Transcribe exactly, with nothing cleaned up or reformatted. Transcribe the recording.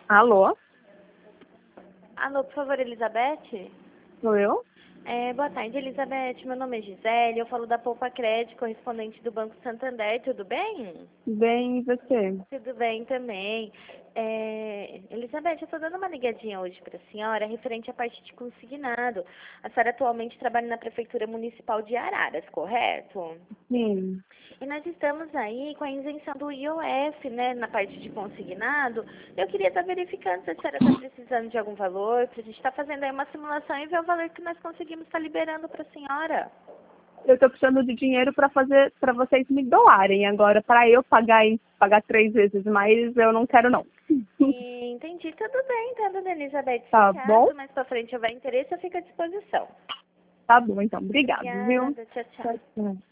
Alô? Alô, por favor, Elizabeth? Sou eu? É, boa tarde, Elizabeth. Meu nome é Gisele, eu falo da Poupa Crédito, correspondente do Banco Santander. Tudo bem? Bem, e você? Tudo bem também. É, Elizabeth, eu estou dando uma ligadinha hoje para a senhora referente à parte de consignado. A senhora atualmente trabalha na Prefeitura Municipal de Araras, correto? Sim. E nós estamos aí com a isenção do I O F, né, na parte de consignado. Eu queria estar verificando se a senhora está precisando de algum valor, para a gente estar fazendo aí uma simulação e ver o valor que nós conseguimos estar liberando para a senhora. Eu estou precisando de dinheiro para fazer, para vocês me doarem. Agora, para eu pagar e pagar três vezes mais, eu não quero não. E, entendi, tudo bem, tá, dona Elizabeth? Se Tá bom? caso mais para frente houver interesse, eu fico à disposição. Tá bom, então. Obrigado, viu? Obrigada, tchau, tchau. Tchau, tchau.